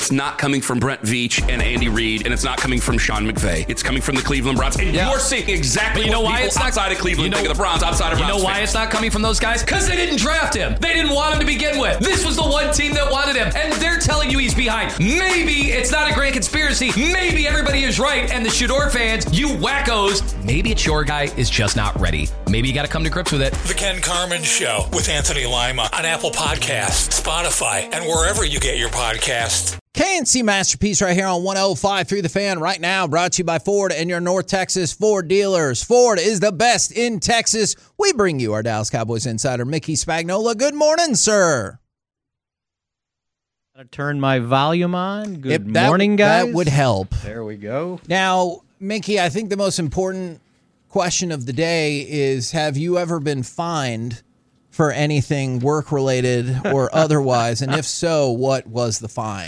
it's not coming from Brent Veach and Andy Reid, and it's not coming from Sean McVay. It's coming from the Cleveland Browns. And you're seeing exactly what people outside of Cleveland think of the Browns, outside of Browns. You know why it's not coming from those guys? Because they didn't draft him. They didn't want him to begin with. This was the one team that wanted him, and they're telling you he's behind. Maybe it's not a grand conspiracy. Maybe everybody is right, and the Shador fans, you wackos, maybe it's your guy is just not ready. Maybe you got to come to grips with it. The Ken Carman Show with Anthony Lima on Apple Podcasts, Spotify, and wherever you get your podcasts. KNC Masterpiece right here on 105.3 The Fan right now, brought to you by Ford and your North Texas Ford dealers. Ford is the best in Texas. We bring you our Dallas Cowboys insider, Mickey Spagnola. Good morning, sir. Gotta turn my volume on. Good morning, guys. That would help. There we go. Now, Mickey, I think the most important question of the day is, have you ever been fined for anything work-related or otherwise? And if so, what was the fine?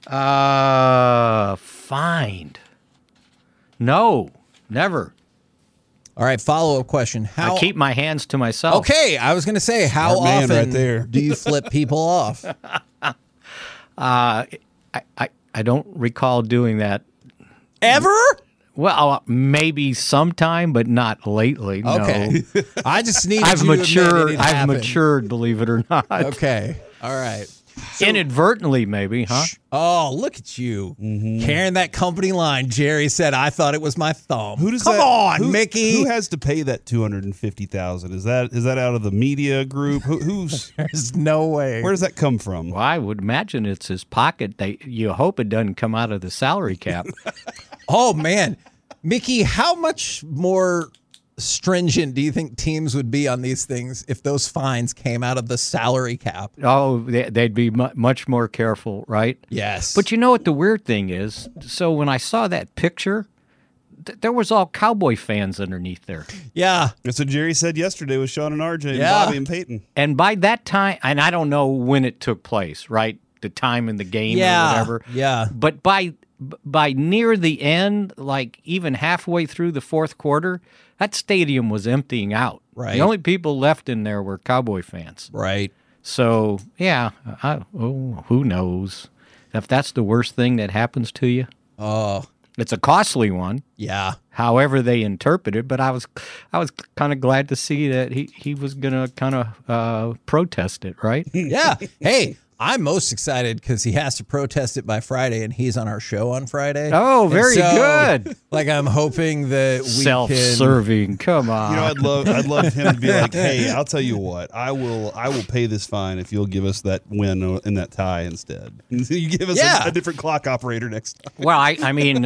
Fined. No, never. All right, follow-up question. I keep my hands to myself. Okay, I was going to say, how often right there. do you flip people off? I don't recall doing that. Ever? Well, maybe sometime, but not lately. No. Okay. I just need I've matured, believe it or not. Okay. All right. So, inadvertently, maybe, huh? Oh, look at you. Carrying that company line. Jerry said, I thought it was my thumb. Come on, Mickey. Who has to pay that $250,000? Is that out of the media group? Who's? There's no way. Where does that come from? Well, I would imagine it's his pocket. You hope it doesn't come out of the salary cap. Oh, man. Mickey, how much more stringent do you think teams would be on these things if those fines came out of the salary cap? Oh, they'd be much more careful, right? Yes. But you know what the weird thing is? So when I saw that picture, there was all Cowboy fans underneath there. Yeah. That's what Jerry said yesterday with Sean and RJ and Bobby and Peyton. And by that time, and I don't know when it took place, right? The time in the game or whatever. Yeah. But by near the end, like even halfway through the fourth quarter, that stadium was emptying out. Right. The only people left in there were Cowboy fans. Right. So, yeah, who knows? If that's the worst thing that happens to you. It's a costly one. Yeah. However they interpret it, but I was kind of glad to see that he was going to kind of protest it, right? Yeah. Hey, I'm most excited because he has to protest it by Friday, and he's on our show on Friday. Oh, very good. Like, I'm hoping that we self-serving. Come on. You know, I'd love him to be like, hey, I'll tell you what, I will pay this fine if you'll give us that win in that tie instead. You give us a different clock operator next time. Well, I mean,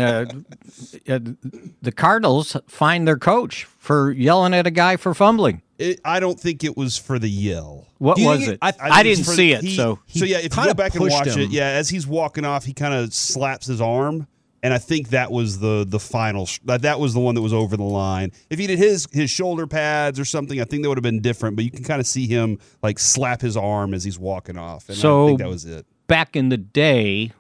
the Cardinals fined their coach for yelling at a guy for fumbling. I don't think it was for the yell. What was it? I didn't see it. So yeah, if you go back and watch it, as he's walking off, he kind of slaps his arm, and I think that was the final. That was the one that was over the line. If he did his shoulder pads or something, I think that would have been different. But you can kind of see him like slap his arm as he's walking off, and I think that was it. Back in the day,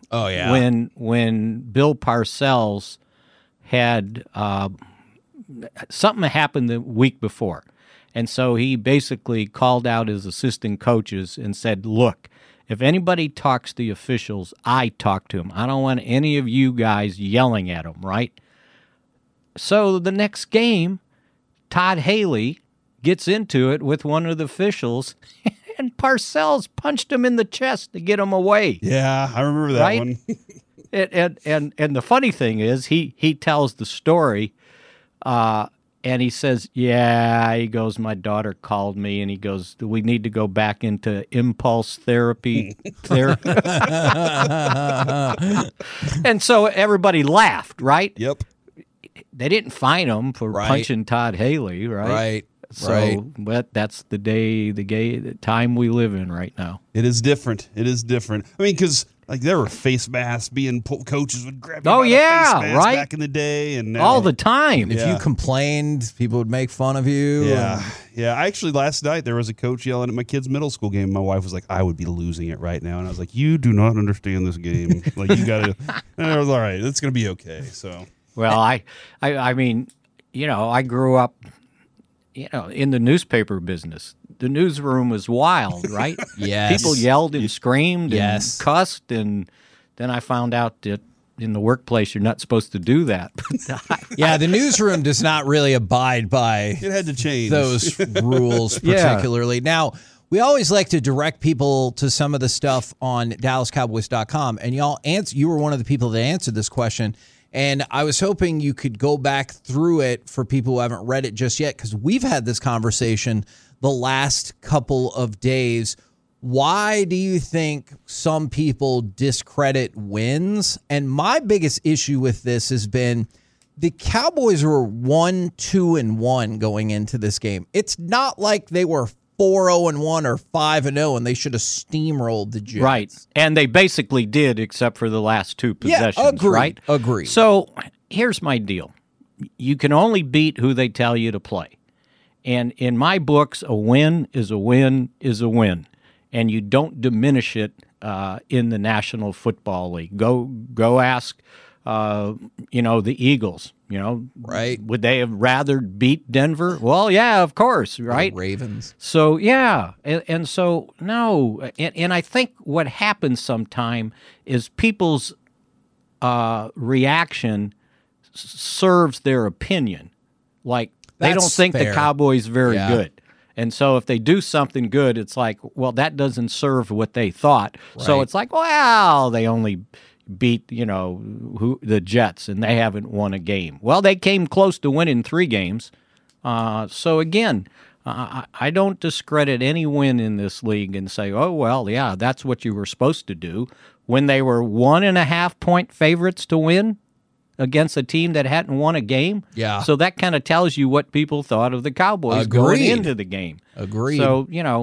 when Bill Parcells had something happened the week before. And so he basically called out his assistant coaches and said, look, if anybody talks to the officials, I talk to them. I don't want any of you guys yelling at them, right? So the next game, Todd Haley gets into it with one of the officials, and Parcells punched him in the chest to get him away. Yeah, I remember that one. And the funny thing is, he tells the story, and he says, he goes, my daughter called me, and he goes, we need to go back into impulse therapy. And so everybody laughed, right? Yep. They didn't fine him for punching Todd Haley, right? Right. So, but that's the time we live in right now. It is different. I mean, because like there were face masks coaches would grab you by the face mask back in the day, and now, all the time. If you complained, people would make fun of you. Yeah. Actually, last night there was a coach yelling at my kid's middle school game. My wife was like, "I would be losing it right now," and I was like, "You do not understand this game. Like you got to." And I was all right. It's gonna be okay. So. Well, I mean, I grew up. In the newspaper business, the newsroom was wild, right? Yes. People yelled and screamed and cussed, and then I found out that in the workplace you're not supposed to do that. Yeah, the newsroom does not really abide by it had to change those rules particularly. Yeah. Now, we always like to direct people to some of the stuff on DallasCowboys.com, and you were one of the people that answered this question, and I was hoping you could go back through it for people who haven't read it just yet, because we've had this conversation the last couple of days. Why do you think some people discredit wins? And my biggest issue with this has been the Cowboys were 1-2-1 going into this game. It's not like they were 4-0-1 or 5-0, and they should have steamrolled the Jets. Right, and they basically did, except for the last two possessions, right? Agreed. So here's my deal. You can only beat who they tell you to play. And in my books, a win is a win is a win, and you don't diminish it in the National Football League. Go ask, the Eagles. Right? Would they have rather beat Denver? Well, yeah, of course, right? The Ravens. So yeah, and so no, and I think what happens sometime is people's reaction serves their opinion. Like they don't think the Cowboys very good. And so if they do something good, it's like, well, that doesn't serve what they thought. Right. So it's like, well, they only beat, the Jets, and they haven't won a game. Well, they came close to winning 3 games. So again, I don't discredit any win in this league and say, oh, well, yeah, that's what you were supposed to do. When they were 1.5-point favorites to win against a team that hadn't won a game. Yeah. So that kind of tells you what people thought of the Cowboys going into the game. Agreed. So,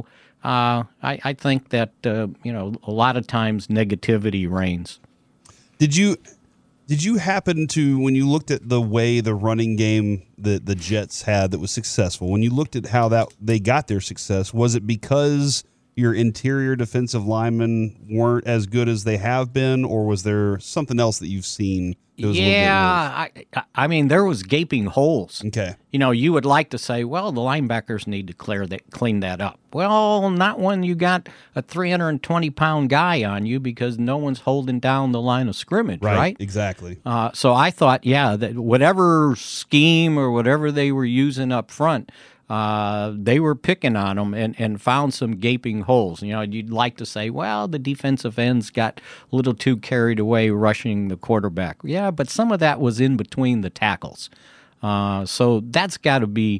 I think that, a lot of times negativity reigns. Did you happen to, when you looked at the way the running game the Jets had that was successful, when you looked at how that they got their success, was it because your interior defensive linemen weren't as good as they have been, or was there something else that you've seen? Yeah, I mean, there was gaping holes. Okay. You would like to say, well, the linebackers need to clean that up. Well, not when you got a 320-pound guy on you, because no one's holding down the line of scrimmage, right? Exactly. So I thought, that whatever scheme or whatever they were using up front, they were picking on them and found some gaping holes. You'd like to say, well, the defensive ends got a little too carried away rushing the quarterback. Yeah, but some of that was in between the tackles. So that's got to be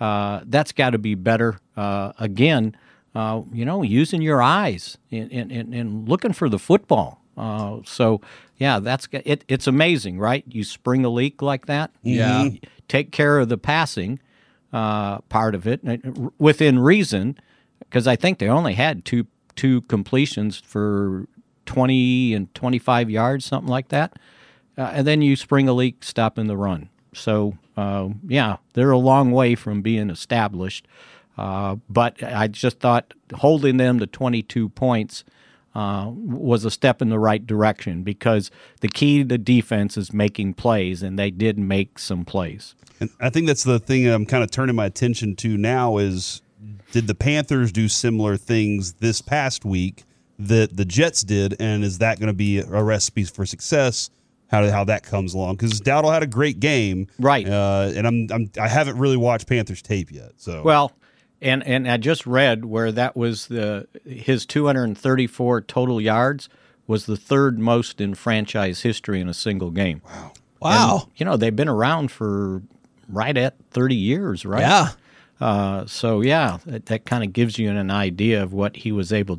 better. Again, using your eyes and looking for the football. So yeah, it's amazing, right? You spring a leak like that. Yeah. Take care of the passing. Part of it within reason, because I think they only had two completions for 20 and 25 yards, something like that, and then you spring a leak stopping the run. So they're a long way from being established, but I just thought holding them to 22 points was a step in the right direction, because the key to the defense is making plays, and they did make some plays. And I think that's the thing I'm kind of turning my attention to now is, did the Panthers do similar things this past week that the Jets did, and is that going to be a recipe for success? How that comes along? Because Dowdle had a great game, right? And I haven't really watched Panthers tape yet. So well, and I just read where that was his 234 total yards was the third most in franchise history in a single game. Wow. And, they've been around for right at 30 years, right? Yeah. So that kind of gives you an idea of what he was able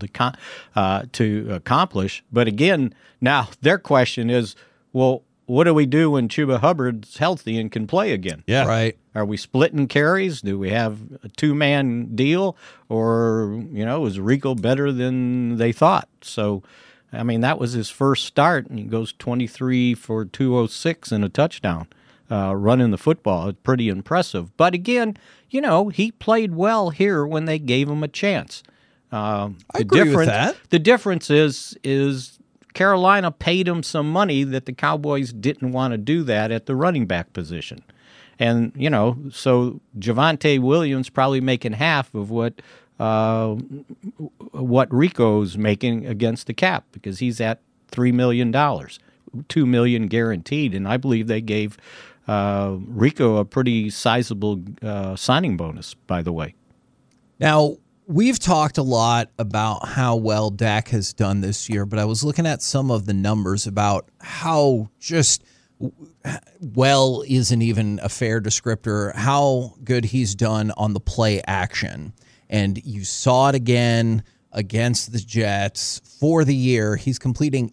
to accomplish. But again, now their question is, well, what do we do when Chuba Hubbard's healthy and can play again? Yeah, right. Are we splitting carries? Do we have a 2-man deal, or is Rico better than they thought? So, I mean, that was his first start, and he goes 23 for 206 and a touchdown. Running the football. It's pretty impressive. But again, he played well here when they gave him a chance. I agree with that. The difference is Carolina paid him some money that the Cowboys didn't want to do that at the running back position. And, so Javonte Williams probably making half of what Rico's making against the cap, because he's at $3 million, $2 million guaranteed, and I believe they gave Rico a pretty sizable signing bonus, by the way. Now, we've talked a lot about how well Dak has done this year, but I was looking at some of the numbers about how just well isn't even a fair descriptor, how good he's done on the play action. And you saw it again against the Jets for the year. He's completing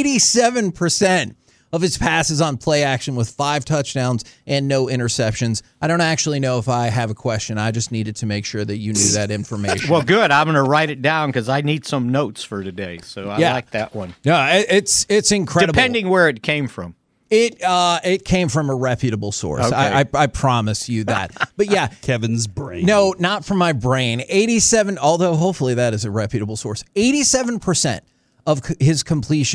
87% of his passes on play action with 5 touchdowns and no interceptions. I don't actually know if I have a question. I just needed to make sure that you knew that information. Well, good. I'm going to write it down because I need some notes for today. So I like that one. Yeah, it's incredible. Depending where it came from. It came from a reputable source. Okay. I promise you that. But yeah, Kevin's brain. No, not from my brain. 87. Although hopefully that is a reputable source. 87% of his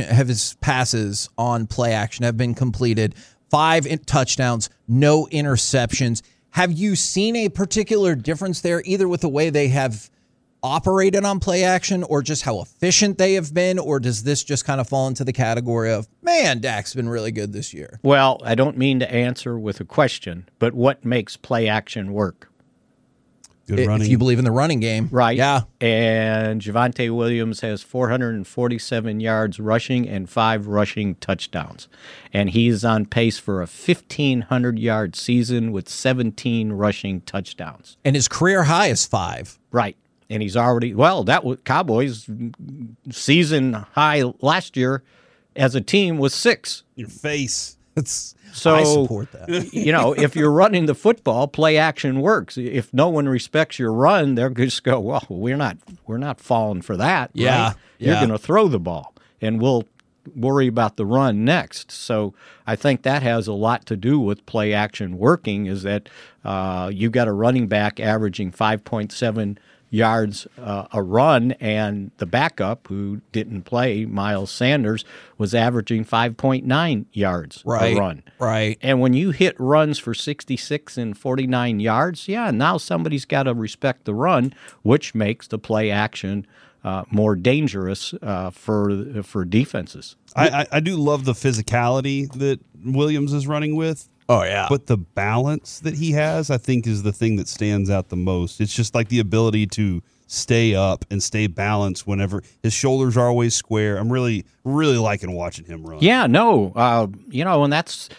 passes on play action have been completed. 5 touchdowns, no interceptions. Have you seen a particular difference there, either with the way they have operated on play action or just how efficient they have been, or does this just kind of fall into the category of, man, Dak's been really good this year? Well, I don't mean to answer with a question, but what makes play action work? Good running. If you believe in the running game. Right. Yeah. And Javonte Williams has 447 yards rushing and 5 rushing touchdowns. And he's on pace for a 1,500-yard season with 17 rushing touchdowns. And his career high is 5. Right. And he's already, that was Cowboys' season high last year as a team was 6. Your face. So, I support that. If you're running the football, play action works. If no one respects your run, they're just go, well, we're not falling for that. Yeah. Right? You're going to throw the ball, and we'll worry about the run next. So I think that has a lot to do with play action working, is that you got a running back averaging 5.7 yards a run, and the backup, who didn't play, Miles Sanders, was averaging 5.9 yards a run. Right. And when you hit runs for 66 and 49 yards, now somebody's got to respect the run, which makes the play action more dangerous for defenses. I do love the physicality that Williams is running with. Oh, yeah. But the balance that he has, I think, is the thing that stands out the most. It's just like the ability to stay up and stay balanced whenever his shoulders are always square. I'm really, really liking watching him run. Yeah, no. And that's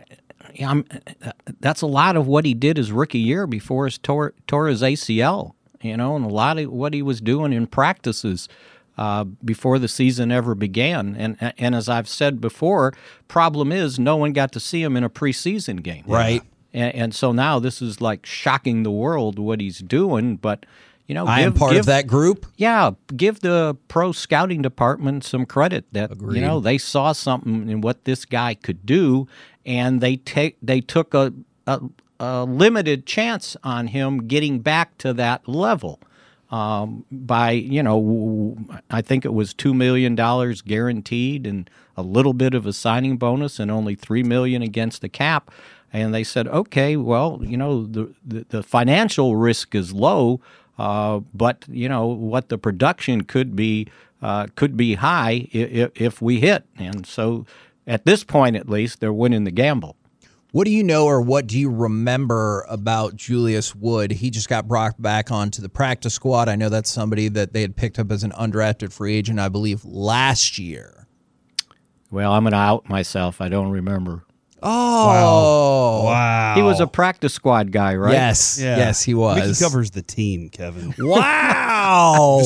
a lot of what he did his rookie year before he tore his ACL, and a lot of what he was doing in practices before the season ever began. And as I've said before, problem is no one got to see him in a preseason game. Right. And so now this is like shocking the world what he's doing. But, I am part of that group. Yeah. Give the pro scouting department some credit that, Agreed. They saw something in what this guy could do, and they took a limited chance on him getting back to that level. By, I think it was $2 million guaranteed and a little bit of a signing bonus and only $3 million against the cap. And they said, okay, well, the financial risk is low, but what the production could be high if we hit. And so at this point, at least, they're winning the gamble. What do you know, or what do you remember about Julius Wood? He just got brought back onto the practice squad. I know that's somebody that they had picked up as an undrafted free agent, I believe, last year. Well, I'm going to out myself. I don't remember. Oh. Wow. He was a practice squad guy, right? Yes. Yeah. Yes, he was. Mickey covers the team, Kevin. Wow.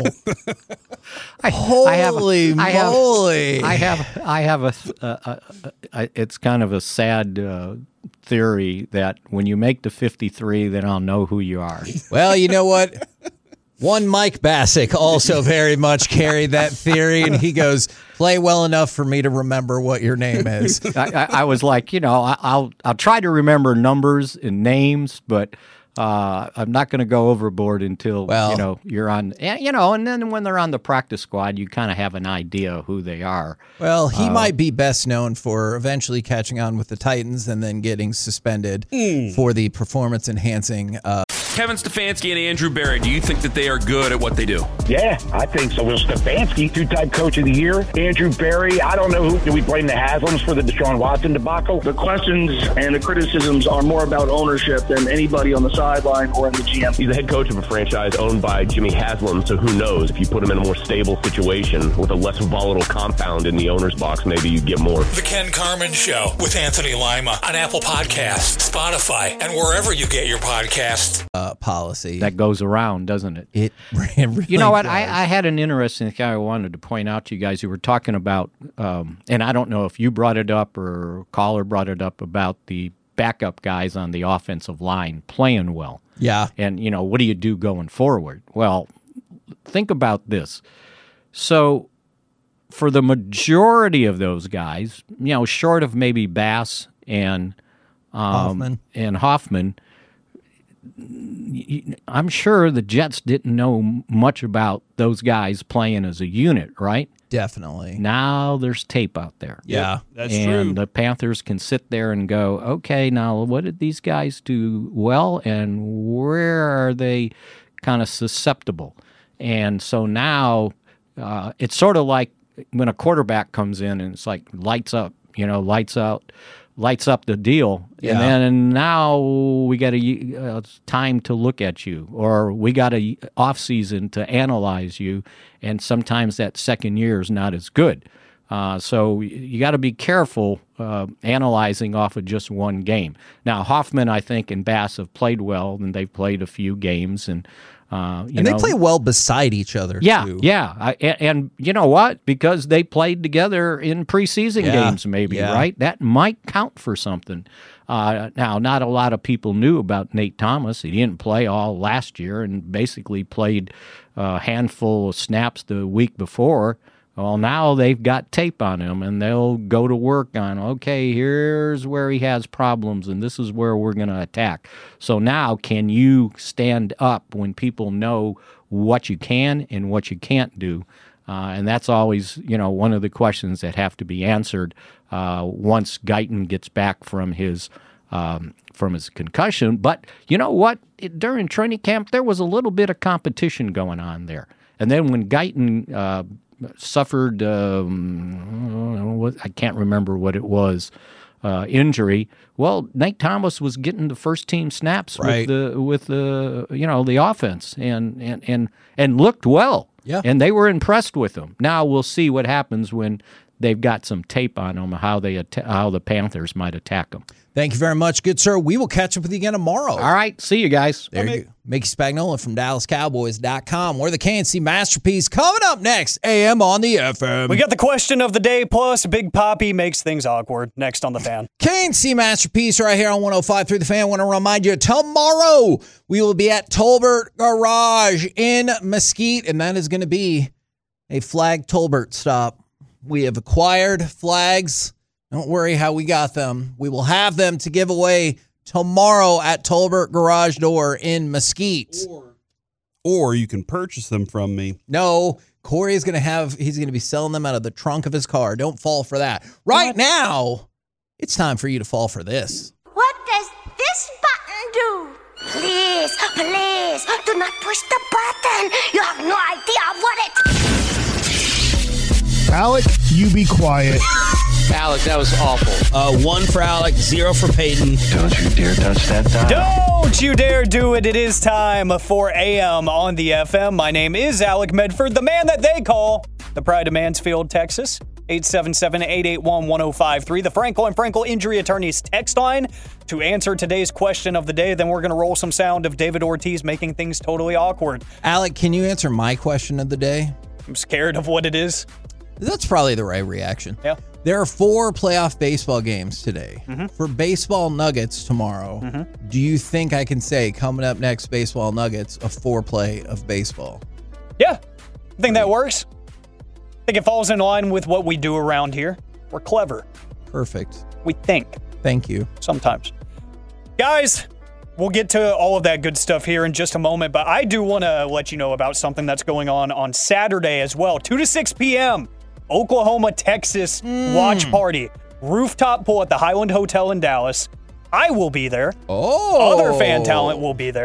Holy moly. I have it's kind of a sad theory that when you make the 53, then I'll know who you are. Well, you know what? One Mike Bassick also very much carried that theory, and he goes, play well enough for me to remember what your name is. I was like, I'll try to remember numbers and names, but I'm not going to go overboard until, you're on, and then when they're on the practice squad, you kind of have an idea who they are. Well, he might be best known for eventually catching on with the Titans and then getting suspended for the performance-enhancing Kevin Stefanski and Andrew Berry, do you think that they are good at what they do? Yeah, I think so. Well, Stefanski, two-time coach of the year. Andrew Berry, I don't know who. Do we blame the Haslams for the Deshaun Watson debacle? The questions and the criticisms are more about ownership than anybody on the sideline or in the GM. He's the head coach of a franchise owned by Jimmy Haslam, so who knows? If you put him in a more stable situation with a less volatile compound in the owner's box, maybe you get more. The Ken Carman Show with Anthony Lima on Apple Podcasts, Spotify, and wherever you get your podcasts. Policy that goes around, doesn't it? It really You know what? does. I had an interesting thing I wanted to point out to you guys. You were talking about, and I don't know if you brought it up or a caller brought it up, about the backup guys on the offensive line playing well. Yeah. And, what do you do going forward? Well, think about this. So for the majority of those guys, short of maybe Bass and Hoffman, I'm sure the Jets didn't know much about those guys playing as a unit, right? Definitely. Now there's tape out there. Yeah, that's and true. The Panthers can sit there and go, okay, now what did these guys do well, and where are they kind of susceptible? And so now it's sort of like when a quarterback comes in and it's like lights up, lights up the deal, and then now we got a time to look at you, or we got a off season to analyze you, and sometimes that second year is not as good. So you got to be careful analyzing off of just one game. Now Hoffman, I think, and Bass have played well, and they've played a few games, and they play well beside each other. Too. Yeah. And you know what? Because they played together in preseason games, maybe, right? That might count for something. Now, not a lot of people knew about Nate Thomas. He didn't play all last year and basically played a handful of snaps the week before. Well, now they've got tape on him, and they'll go to work on, okay, here's where he has problems, and this is where we're going to attack. So now can you stand up when people know what you can and what you can't do? And that's always, one of the questions that have to be answered once Guyton gets back from his concussion. But you know what? During training camp, there was a little bit of competition going on there. And then when Guyton suffered, I can't remember what it was, injury. Well, Nate Thomas was getting the first team snaps with the offense and looked well. Yeah. And they were impressed with him. Now we'll see what happens when they've got some tape on them, how the Panthers might attack them. Thank you very much, good sir. We will catch up with you again tomorrow. All right. See you guys. There you go. Mickey Spagnola from DallasCowboys.com. We're the KNC Masterpiece. Coming up next, AM on the FM. We got the question of the day, plus Big Papi makes things awkward. Next on The Fan. KNC Masterpiece right here on 105.3 The Fan. I want to remind you, tomorrow we will be at Tolbert Garage in Mesquite, and that is going to be a Flag Tolbert stop. We have acquired flags. Don't worry how we got them. We will have them to give away tomorrow at Tolbert Garage Door in Mesquite. Or you can purchase them from me. No, Corey is going to be selling them out of the trunk of his car. Don't fall for that. Right now, it's time for you to fall for this. What does this button do? Please, do not push the button. You have no idea what it... Alec, you be quiet. Alec, that was awful. 1 for Alec, 0 for Peyton. Don't you dare touch that dial. Don't you dare do it. It is time for AM on the FM. My name is Alec Medford, the man that they call the Pride of Mansfield, Texas. 877-881-1053. The Frankel and Frankel Injury Attorneys text line to answer today's question of the day. Then we're going to roll some sound of David Ortiz making things totally awkward. Alec, can you answer my question of the day? I'm scared of what it is. That's probably the right reaction. Yeah. There are 4 playoff baseball games today. Mm-hmm. For Baseball Nuggets tomorrow, do you think I can say, coming up next, Baseball Nuggets, a 4-play of baseball? Yeah, I think that works. I think it falls in line with what we do around here. We're clever. Perfect. We think. Thank you. Sometimes. Guys, we'll get to all of that good stuff here in just a moment, but I do want to let you know about something that's going on Saturday as well. 2 to 6 p.m., Oklahoma, Texas watch party. Rooftop pool at the Highland Hotel in Dallas. I will be there. Oh. Other fan talent will be there.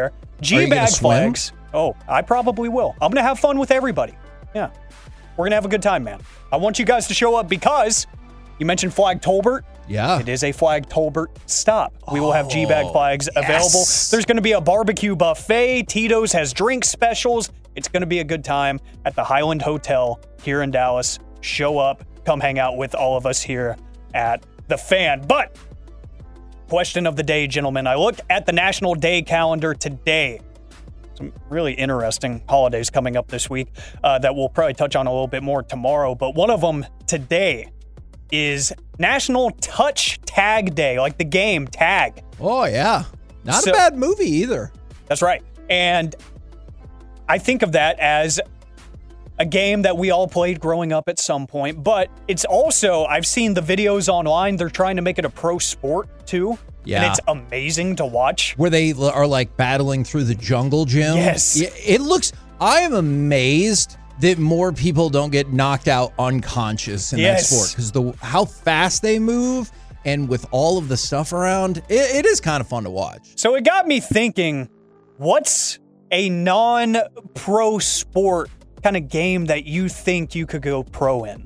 G-bag flags. Oh, I probably will. I'm going to have fun with everybody. Yeah. We're going to have a good time, man. I want you guys to show up because you mentioned Flag Tolbert. Yeah. It is a Flag Tolbert stop. We will have G-bag flags available. There's going to be a barbecue buffet. Tito's has drink specials. It's going to be a good time at the Highland Hotel here in Dallas. Show up. Come hang out with all of us here at The Fan. But question of the day, gentlemen. I looked at the National Day calendar today. Some really interesting holidays coming up this week that we'll probably touch on a little bit more tomorrow. But one of them today is National Touch Tag Day, like the game Tag. Oh, yeah. Not a bad movie either. That's right. And I think of that as a game that we all played growing up at some point. But it's also, I've seen the videos online. They're trying to make it a pro sport, too. Yeah. And it's amazing to watch. Where they are like battling through the jungle gym. Yes. It looks, I am amazed that more people don't get knocked out unconscious in that sport. Because how fast they move and with all of the stuff around, it is kind of fun to watch. So it got me thinking, what's a non-pro sport kind of game that you think you could go pro in?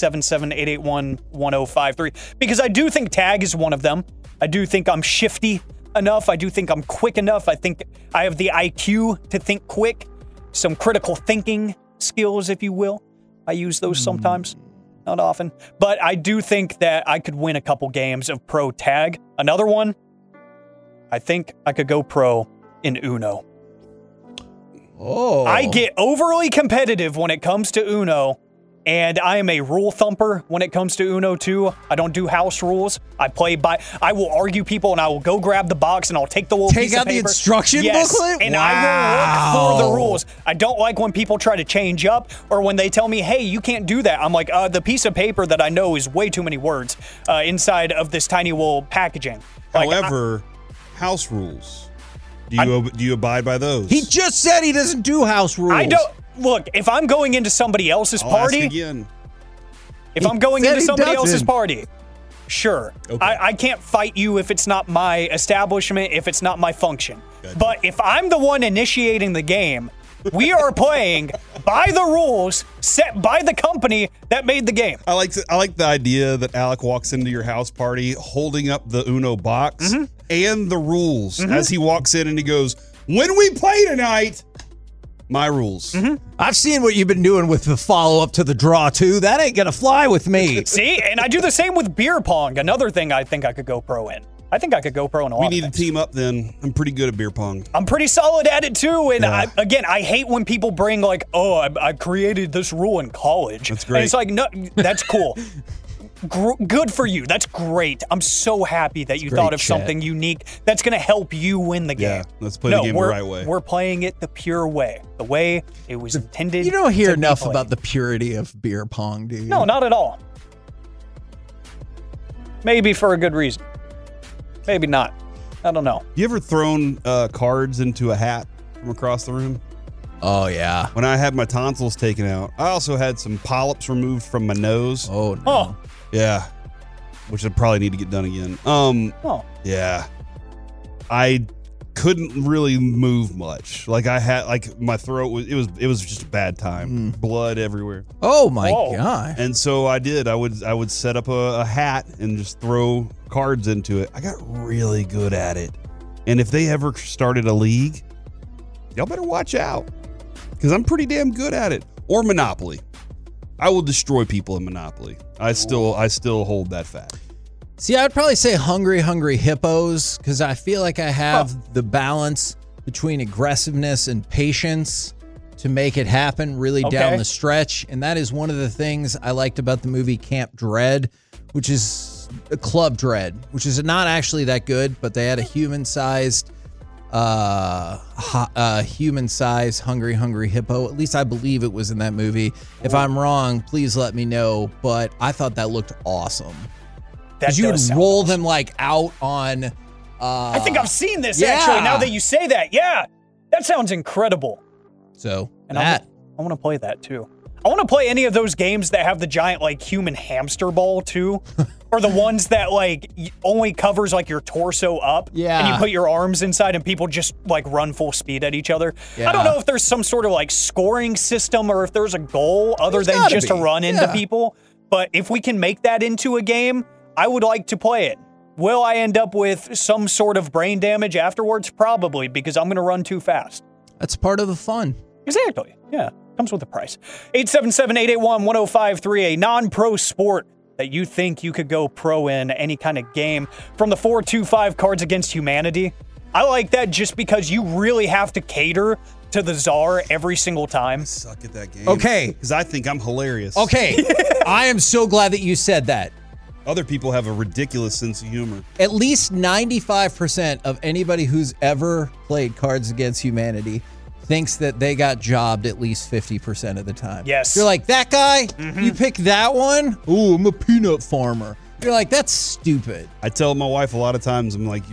877-881-1053. Because I do think tag is one of them. I do think I'm shifty enough. I do think I'm quick enough. I think I have the IQ to think quick. Some critical thinking skills, if you will. I use those sometimes, not often. But I do think that I could win a couple games of pro tag. Another one, I think I could go pro in Uno. Oh. I get overly competitive when it comes to Uno. And I am a rule thumper when it comes to Uno, too. I don't do house rules. I will argue people, and I will go grab the box, and I'll take the little piece of paper. Take out the instruction booklet? And I will look for the rules. I don't like when people try to change up, or when they tell me, hey, you can't do that. I'm like, the piece of paper that I know is way too many words inside of this tiny little packaging. However, house rules, do you abide by those? He just said he doesn't do house rules. I don't. Look, if I'm going into somebody else's party, if I'm going into somebody else's party, sure. Okay. I can't fight you if it's not my establishment, if it's not my function. Gotcha. But if I'm the one initiating the game, we are playing by the rules set by the company that made the game. I like the idea that Alec walks into your house party holding up the Uno box and the rules as he walks in and he goes, "When we play tonight, my rules." I've seen what you've been doing with the follow-up to the draw, too. That ain't going to fly with me. See? And I do the same with beer pong. Another thing I think I could go pro in. I think I could go pro in a lot of things. We need to team up then. I'm pretty good at beer pong. I'm pretty solid at it, too. And I hate when people bring like, oh, I created this rule in college. That's great. And it's like, no, that's cool. Good for you. That's great. I'm so happy that you thought of something unique that's going to help you win the game. Yeah, let's play the game the right way. We're playing it the pure way, the way it was intended. You don't hear enough about the purity of beer pong, do you? No, not at all. Maybe for a good reason. Maybe not. I don't know. You ever thrown cards into a hat from across the room? Oh, yeah. When I had my tonsils taken out, I also had some polyps removed from my nose. Oh, no. Oh. Yeah. Which I probably need to get done again. Yeah. I couldn't really move much. Like I had, like my throat was, it was just a bad time. Blood everywhere. Oh my God. And so I did. I would set up a hat and just throw cards into it. I got really good at it. And if they ever started a league, y'all better watch out. Because I'm pretty damn good at it. Or Monopoly. I will destroy people in Monopoly. I still hold that fact. See, I'd probably say Hungry Hungry Hippos, because I feel like I have the balance between aggressiveness and patience to make it happen really down the stretch. And that is one of the things I liked about the movie Camp Dread, which is Club Dread, which is not actually that good, but they had a human-sized Hungry Hungry Hippo. At least I believe it was in that movie. If I'm wrong, please let me know. But I thought that looked awesome. Because you would roll them like out on. I think I've seen this actually. Now that you say that, that sounds incredible. So and I want to play that too. I want to play any of those games that have the giant like human hamster ball too. Or the ones that like only covers like your torso up. Yeah. And you put your arms inside and people just like run full speed at each other. Yeah. I don't know if there's some sort of like scoring system or if there's a goal other than just to run into people. But if we can make that into a game, I would like to play it. Will I end up with some sort of brain damage afterwards? Probably, because I'm going to run too fast. That's part of the fun. Exactly. Yeah. Comes with a price. 877-881-1053, a non-pro sport that you think you could go pro in any kind of game. From the 425 Cards Against Humanity. I like that just because you really have to cater to the czar every single time. I suck at that game. Okay. Because I think I'm hilarious. Okay. I am so glad that you said that. Other people have a ridiculous sense of humor. At least 95% of anybody who's ever played Cards Against Humanity thinks that they got jobbed at least 50% of the time. Yes. You're like, that guy? You pick that one? Ooh, I'm a peanut farmer. You're like, that's stupid. I tell my wife a lot of times, I'm like,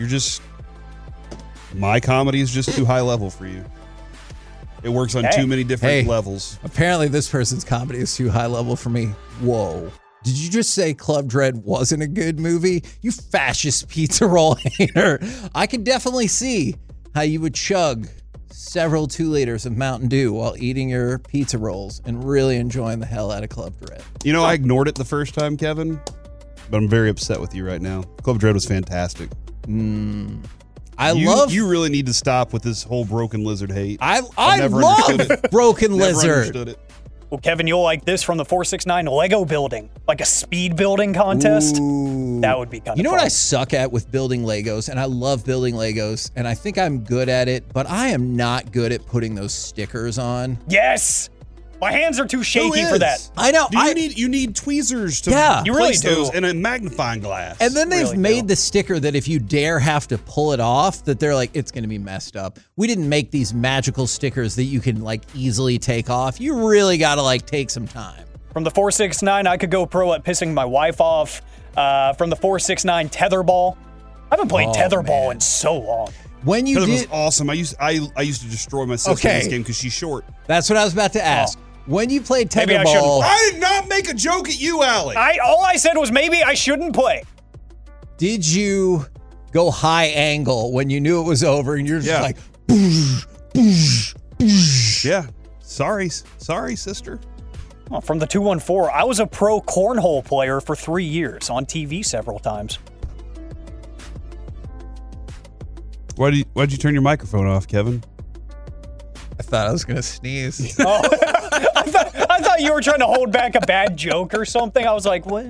my comedy is just too high level for you. It works on too many different levels. Apparently this person's comedy is too high level for me. Whoa. Did you just say Club Dread wasn't a good movie? You fascist pizza roll hater. I can definitely see how you would chug several 2 liters of Mountain Dew while eating your pizza rolls and really enjoying the hell out of Club Dread. You know, I ignored it the first time, Kevin, but I'm very upset with you right now. Club Dread was fantastic. You really need to stop with this whole Broken Lizard hate. I love Broken Lizard. Never understood it. Well, Kevin, you'll like this from the 469 Lego building, like a speed building contest. Ooh. That would be kind of fun. You know what I suck at with building Legos, and I love building Legos, and I think I'm good at it, but I am not good at putting those stickers on. Yes! My hands are too shaky for that. I know. You need tweezers to you really place do. those in a magnifying glass. And then they've made the sticker that if you dare have to pull it off, that they're like, it's going to be messed up. We didn't make these magical stickers that you can like easily take off. You really got to like take some time. From the 469, I could go pro at pissing my wife off. From the 469 Tetherball. I haven't played Tetherball in so long. When you did, was awesome. I used to destroy my sister in this game because she's short. That's what I was about to ask. When you played Tetherball, I did not make a joke at you, Alec. All I said was maybe I shouldn't play. Did you go high angle when you knew it was over and you're just like, boosh, boosh, boosh? Yeah. Sorry, sister. Well, from the 214, I was a pro cornhole player for 3 years on TV several times. Why'd you turn your microphone off, Kevin? I thought I was going to sneeze. I thought you were trying to hold back a bad joke or something. I was like, what?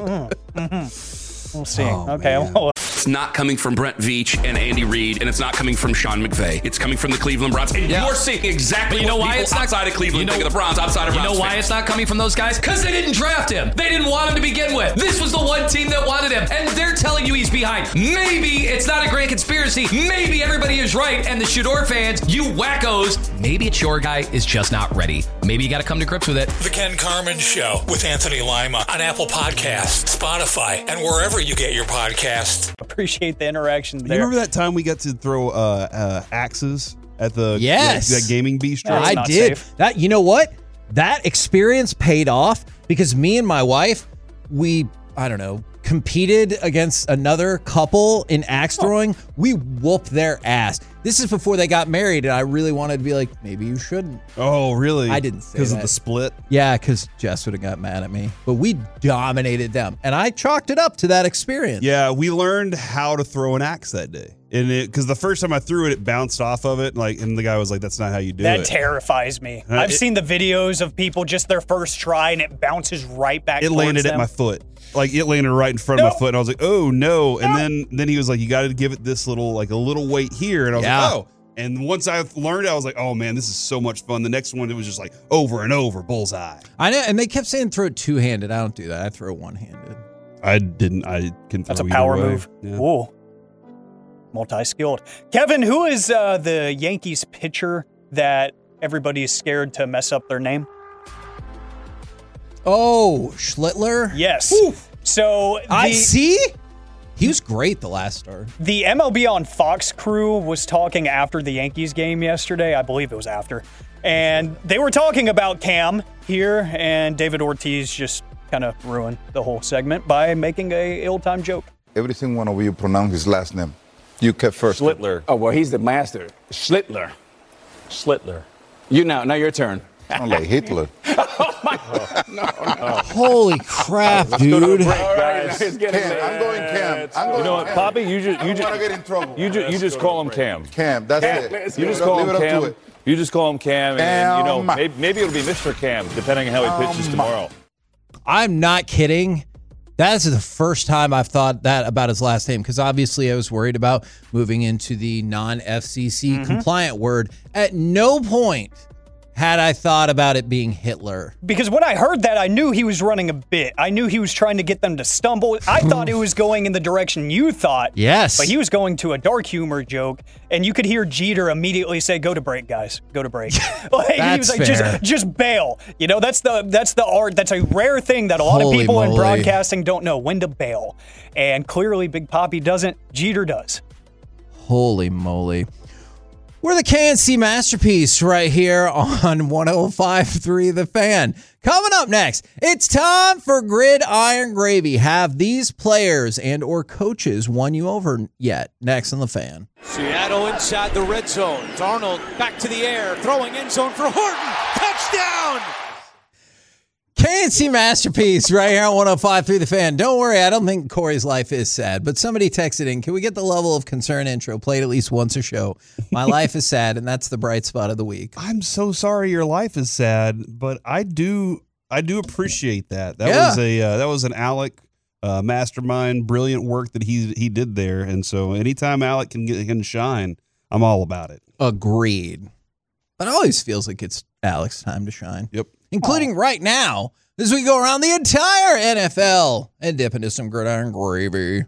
We'll see. Okay. Well, It's not coming from Brent Veach and Andy Reid, and it's not coming from Sean McVay. It's coming from the Cleveland Browns. And you're seeing exactly you know what why people it's not outside of Cleveland think of the Browns, outside of Browns. You know why fans. it's not coming from those guys? Because they didn't draft him. They didn't want him to begin with. This was the one team that wanted him, and they're telling you he's behind. Maybe it's not a grand conspiracy. Maybe everybody is right, and the Shador fans, you wackos, maybe it's your guy is just not ready. Maybe you got to come to grips with it. The Ken Carman Show with Anthony Lima on Apple Podcasts, Spotify, and wherever you get your podcasts. Appreciate the interaction there. You remember that time we got to throw axes at the that gaming bistro? I did. That, you know what? That experience paid off because me and my wife, we, I don't know, competed against another couple in axe throwing. We whooped their ass. This is before they got married, and I really wanted to be like, maybe you shouldn't. Oh, really? I didn't say that. Because of the split? Yeah, because Jess would have got mad at me. But we dominated them, and I chalked it up to that experience. Yeah, we learned how to throw an axe that day. And because the first time I threw it, it bounced off of it, and the guy was like, "That's not how you do it." That terrifies me. I've seen the videos of people just their first try, and it bounces right back. It landed at my foot. Like it landed right in front of my foot, and I was like, "Oh no!" And then he was like, "You got to give it this little weight here," and I was like, "Oh." And once I learned it, I was like, "Oh man, this is so much fun." The next one, it was just like over and over, bullseye. I know, and they kept saying throw it two-handed. I don't do that. I throw one-handed. I didn't. I can. That's a power move. Yeah. Ooh, multi-skilled. Kevin, who is the Yankees pitcher that everybody is scared to mess up their name? Oh, Schlittler? Yes. Oof. So I see. He was great the last start. The MLB on Fox crew was talking after the Yankees game yesterday. I believe it was after. And they were talking about Cam here, and David Ortiz just kind of ruin the whole segment by making a ill-timed joke. Every single one of you pronounce his last name. You kept first. Schlittler. Oh, well, he's the master. Schlittler. You now your turn. Sound like Hitler. Oh, my God. No. Holy crap, dude. All right, I'm going Cam. You know what, Poppy? You just get in trouble. You just call him Cam. Cam, that's it. You just call him Cam. You just call him Cam, and maybe it'll be Mr. Cam, depending on how he pitches tomorrow. I'm not kidding. That's the first time I've thought that about his last name, because obviously I was worried about moving into the non-FCC compliant word. At no point had I thought about it being Hitler. Because when I heard that, I knew he was running a bit. I knew he was trying to get them to stumble. I thought it was going in the direction you thought. Yes. But he was going to a dark humor joke, and you could hear Jeter immediately say, "Go to break, guys. Go to break." Like, he was like, fair. just bail. You know, that's the art. That's a rare thing that a lot of people in broadcasting don't know, when to bail. And clearly Big Papi doesn't. Jeter does. Holy moly. We're the KNC Masterpiece right here on 105.3 The Fan. Coming up next, it's time for Gridiron Gravy. Have these players and or coaches won you over yet? Next on The Fan. Seattle inside the red zone. Darnold back to the air, throwing end zone for Horton. Touchdown! KNC Masterpiece right here on 105.3 The Fan. Don't worry, I don't think Corey's life is sad, but somebody texted in, can we get the level of concern intro played at least once a show? My life is sad, and that's the bright spot of the week. I'm so sorry your life is sad, but I do appreciate that. That was an Alec mastermind, brilliant work that he did there, and so anytime Alec can shine, I'm all about it. Agreed. But it always feels like it's Alec's time to shine. Yep. Including right now, as we go around the entire NFL and dip into some gridiron gravy.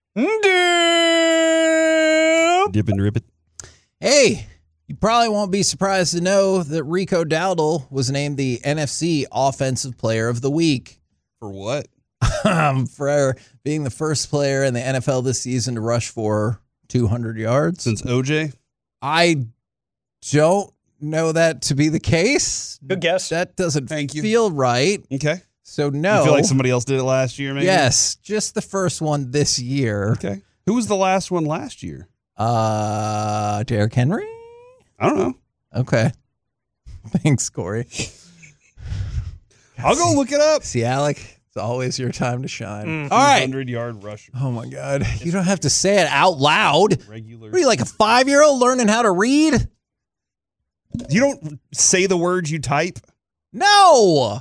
Dip and rip it. Hey, you probably won't be surprised to know that Rico Dowdle was named the NFC Offensive Player of the Week. For what? For being the first player in the NFL this season to rush for 200 yards. Since OJ? I don't know that to be the case. Good guess. That doesn't feel right. Okay. So no. You feel like somebody else did it last year, maybe? Yes, just the first one this year. Okay. Who was the last one last year? Derrick Henry? I don't know. Okay. Thanks, Corey. I'll go look it up. See, Alec, it's always your time to shine. All right. 100-yard rusher. Oh, my God. You don't have to say it out loud. Regular. What are you, like a 5-year-old learning how to read? You don't say the words you type? No.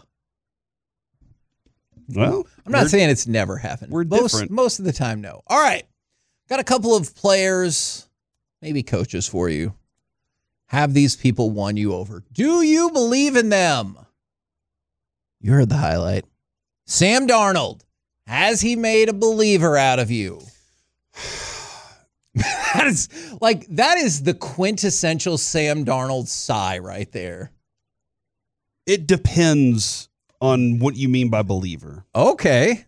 Well, I'm not saying it's never happened. We're different. Most of the time, no. All right. Got a couple of players, maybe coaches for you. Have these people won you over? Do you believe in them? You heard the highlight. Sam Darnold. Has he made a believer out of you? That is the quintessential Sam Darnold sigh right there. It depends on what you mean by believer. Okay.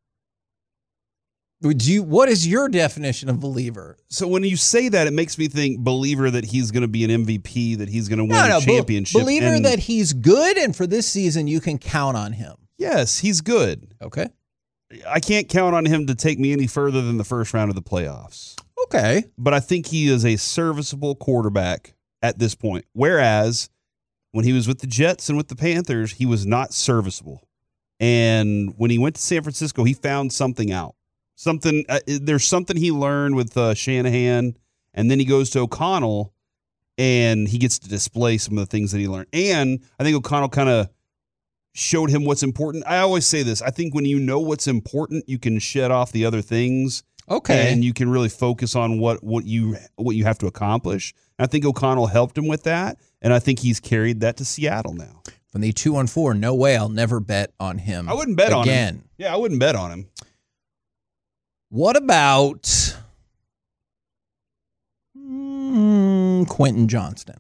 What is your definition of believer? So when you say that, it makes me think believer that he's going to be an MVP, that he's going to win a championship. Believer that he's good, and for this season, you can count on him. Yes, he's good. Okay. I can't count on him to take me any further than the first round of the playoffs. Okay. But I think he is a serviceable quarterback at this point. Whereas when he was with the Jets and with the Panthers, he was not serviceable. And when he went to San Francisco, he found something out. There's something he learned with Shanahan, and then he goes to O'Connell, and he gets to display some of the things that he learned. And I think O'Connell kind of showed him what's important. I always say this. I think when you know what's important, you can shed off the other things. Okay. And you can really focus on what you have to accomplish. And I think O'Connell helped him with that, and I think he's carried that to Seattle now. From the 2-4, no way I'll never bet on him. I wouldn't bet on him. Again. Yeah, I wouldn't bet on him. What about Quentin Johnston?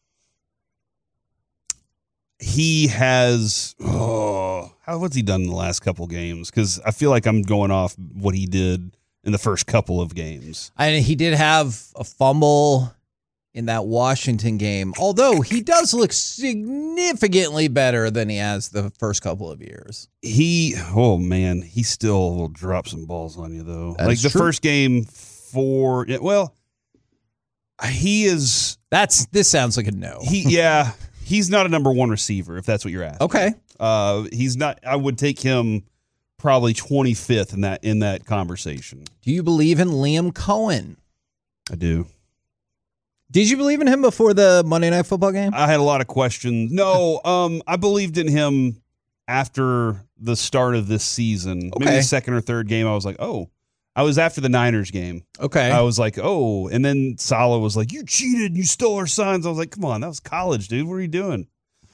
He has what's he done in the last couple games? Because I feel like I'm going off what he did in the first couple of games. And he did have a fumble in that Washington game, although he does look significantly better than he has the first couple of years. He still will drop some balls on you, though. That's the true. First game this sounds like a no. He's not a number one receiver, if that's what you're asking. Okay. He's not. I would take him probably 25th in that conversation. Do you believe in Liam Cohen? I do. Did you believe in him before the Monday Night Football game? I had a lot of questions. No, I believed in him after the start of this season. Okay. Maybe the second or third game, I was like, oh. I was after the Niners game. Okay. I was like, oh. And then Saleh was like, you cheated. You stole our signs. I was like, come on. That was college, dude. What are you doing?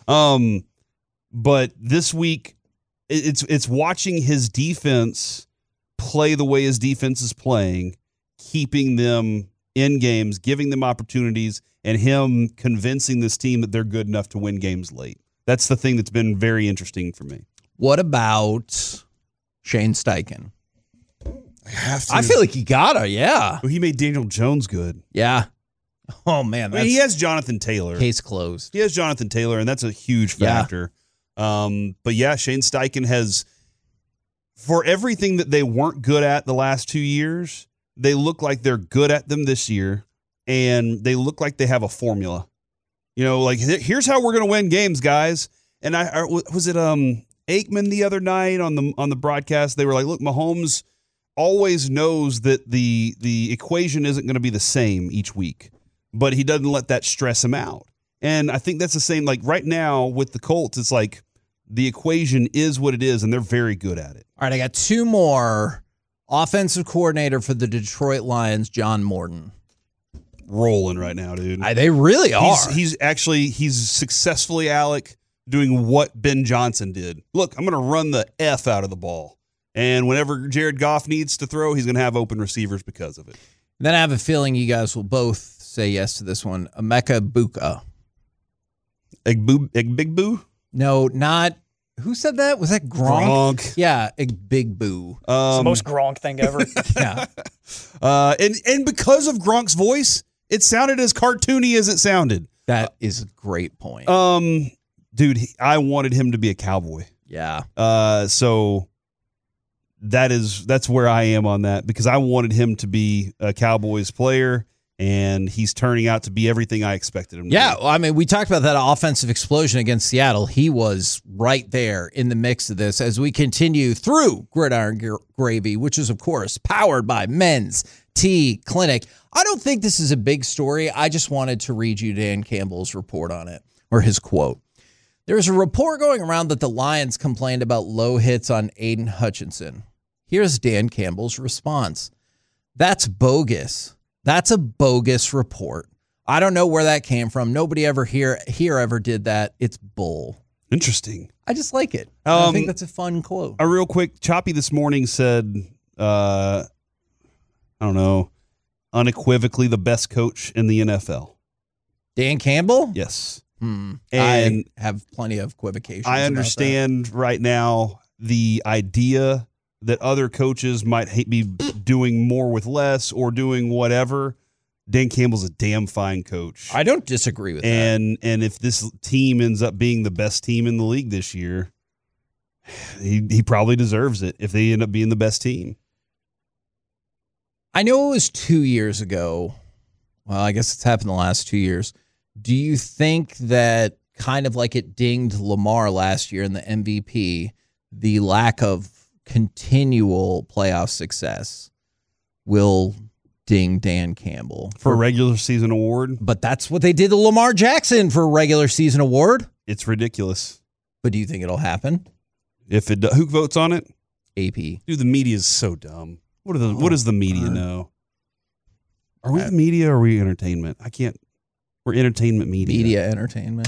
But this week, it's watching his defense play the way his defense is playing, keeping them in games, giving them opportunities, and him convincing this team that they're good enough to win games late. That's the thing that's been very interesting for me. What about Shane Steichen? I feel like he gotta, yeah. Well, he made Daniel Jones good. Yeah. Oh, man. He has Jonathan Taylor. Case closed. He has Jonathan Taylor, and that's a huge factor. But yeah, Shane Steichen has, for everything that they weren't good at the last 2 years, they look like they're good at them this year, and they look like they have a formula. You know, like, here's how we're going to win games, guys. And was it Aikman the other night on the broadcast? They were like, look, Mahomes always knows that the equation isn't going to be the same each week, but he doesn't let that stress him out. And I think that's the same, like right now with the Colts, it's like the equation is what it is, and they're very good at it. All right, I got two more. Offensive coordinator for the Detroit Lions, John Morton. Rolling right now, dude. They really are. He's successfully, Alec, doing what Ben Johnson did. Look, I'm going to run the F out of the ball. And whenever Jared Goff needs to throw, he's going to have open receivers because of it. Then I have a feeling you guys will both say yes to this one. Emeka Buka. Big Boo? No, not. Who said that? Was that Gronk? Yeah, Big Boo. It's the most Gronk thing ever. Yeah. And because of Gronk's voice, it sounded as cartoony as it sounded. That is a great point. Dude, I wanted him to be a Cowboy. Yeah. So that's where I am on that, because I wanted him to be a Cowboys player, and he's turning out to be everything I expected him to be. Yeah, well, I mean, we talked about that offensive explosion against Seattle. He was right there in the mix of this as we continue through Gridiron Gravy, which is, of course, powered by Men's Tea Clinic. I don't think this is a big story. I just wanted to read you Dan Campbell's report on it, or his quote. There's a report going around that the Lions complained about low hits on Aiden Hutchinson. Here's Dan Campbell's response. That's bogus. That's a bogus report. I don't know where that came from. Nobody ever here ever did that. It's bull. Interesting. I just like it. I think that's a fun quote. A real quick, Choppy this morning said, I don't know, unequivocally the best coach in the NFL. Dan Campbell? Yes. And I have plenty of equivocations. I understand right now the idea that other coaches might be doing more with less or doing whatever. Dan Campbell's a damn fine coach. I don't disagree with that. And if this team ends up being the best team in the league this year, he probably deserves it if they end up being the best team. I know it was 2 years ago. Well, I guess it's happened the last 2 years. Do you think that kind of like it dinged Lamar last year in the MVP, the lack of continual playoff success will ding Dan Campbell for a regular season award? But that's what they did to Lamar Jackson for a regular season award. It's ridiculous. But do you think it'll happen? If it who votes on it? AP. Dude, the media is so dumb. What does the media know? Are we the media or are we entertainment? We're entertainment media. Media entertainment.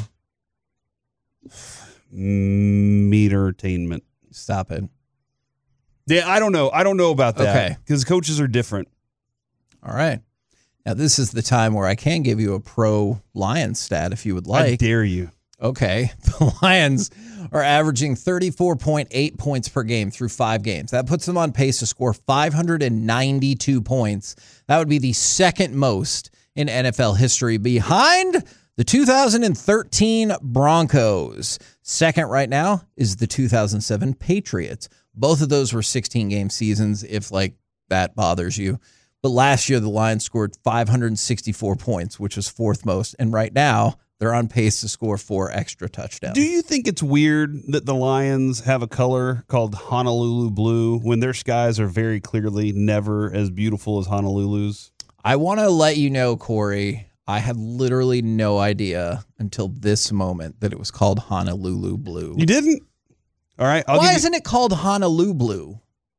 Metertainment. Stop it. Yeah, I don't know. I don't know about that. Okay. Because coaches are different. All right. Now, this is the time where I can give you a pro Lions stat if you would like. I dare you. Okay. The Lions are averaging 34.8 points per game through 5 games. That puts them on pace to score 592 points. That would be the second most in NFL history, behind the 2013 Broncos. Second right now is the 2007 Patriots. Both of those were 16-game seasons, if that bothers you. But last year, the Lions scored 564 points, which was fourth most. And right now, they're on pace to score 4 extra touchdowns. Do you think it's weird that the Lions have a color called Honolulu blue when their skies are very clearly never as beautiful as Honolulu's? I want to let you know, Corey, I had literally no idea until this moment that it was called Honolulu blue. You didn't? All right. Why isn't it called Honolulu blue?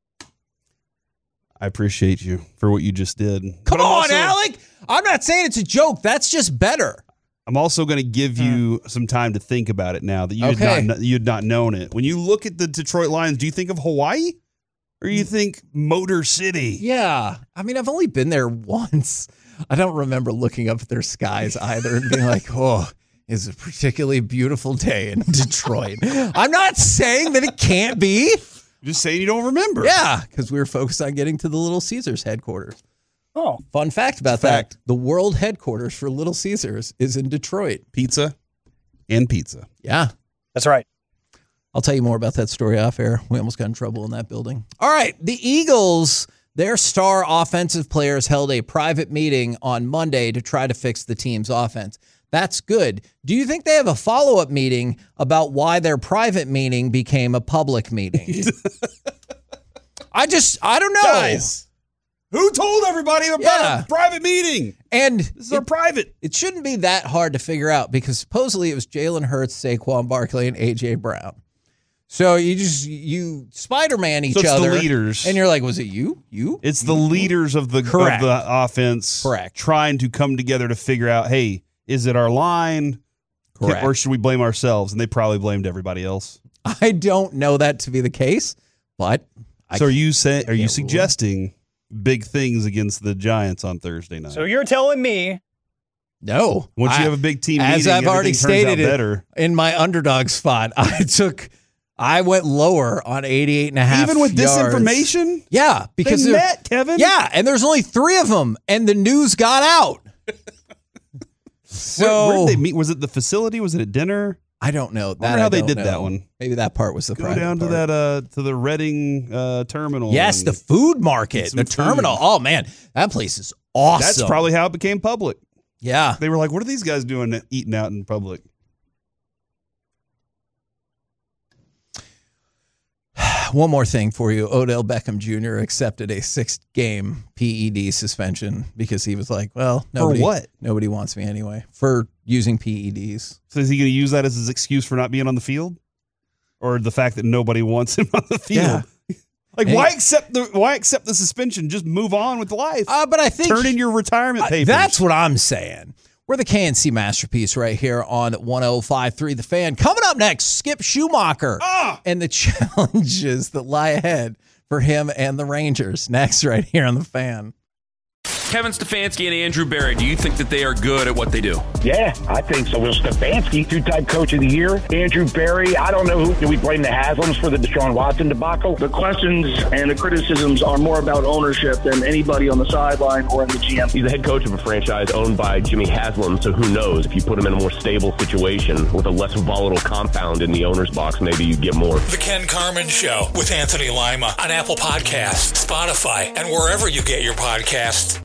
I appreciate you for what you just did. Come on, Alec. I'm not saying it's a joke. That's just better. I'm also going to give you some time to think about it now that you had not known it. When you look at the Detroit Lions, do you think of Hawaii or you think Motor City? Yeah. I mean, I've only been there once. I don't remember looking up at their skies either and being like, oh, it's a particularly beautiful day in Detroit. I'm not saying that it can't be. Just saying you don't remember. Yeah, because we were focused on getting to the Little Caesars headquarters. Oh, fun fact about that. The world headquarters for Little Caesars is in Detroit. Pizza and pizza. Yeah. That's right. I'll tell you more about that story off air. We almost got in trouble in that building. All right. The Eagles, their star offensive players held a private meeting on Monday to try to fix the team's offense. That's good. Do you think they have a follow-up meeting about why their private meeting became a public meeting? I don't know. Guys. Who told everybody about a private meting? And this is our private. It shouldn't be that hard to figure out because supposedly it was Jalen Hurts, Saquon Barkley, and A.J. Brown. So you Spider-Man each other. The leaders. And you're like, was it you? It's the leaders of the offense. Correct. Trying to come together to figure out, hey, is it our line? Correct. Or should we blame ourselves? And they probably blamed everybody else. I don't know that to be the case, but are you suggesting big things against the Giants on Thursday night? So you're telling me no. Once you have a big team as meeting, I've already stated better. In my underdog spot, I went lower on 88.5 even with yards. Disinformation? Yeah, because they met, Kevin. Yeah, and there's only 3 of them, and the news got out. So where did they meet? Was it the facility? Was it at dinner? I don't know. I wonder how they did that one. Maybe that part was the Go down to that to the Reading terminal. Yes, the food market, the terminal. Oh man, that place is awesome. That's probably how it became public. Yeah, they were like, "What are these guys doing eating out in public?" One more thing for you. Odell Beckham Jr. accepted a 6-game PED suspension because he was like, well, nobody wants me anyway for using PEDs. So is he going to use that as his excuse for not being on the field? Or the fact that nobody wants him on the field? Yeah. Why accept the suspension? Just move on with life. But I think turn in your retirement papers. That's what I'm saying. We're the KNC Masterpiece right here on 105.3 The Fan. Coming up next, Skip Schumacher and the challenges that lie ahead for him and the Rangers. Next right here on The Fan. Kevin Stefanski and Andrew Berry, do you think that they are good at what they do? Yeah, I think so. Will Stefanski, 2-time coach of the year. Andrew Berry, I don't know who. Do we blame the Haslams for the Deshaun Watson debacle? The questions and the criticisms are more about ownership than anybody on the sideline or in the GM. He's the head coach of a franchise owned by Jimmy Haslam, so who knows? If you put him in a more stable situation with a less volatile compound in the owner's box, maybe you get more. The Ken Carman Show with Anthony Lima on Apple Podcasts, Spotify, and wherever you get your podcasts.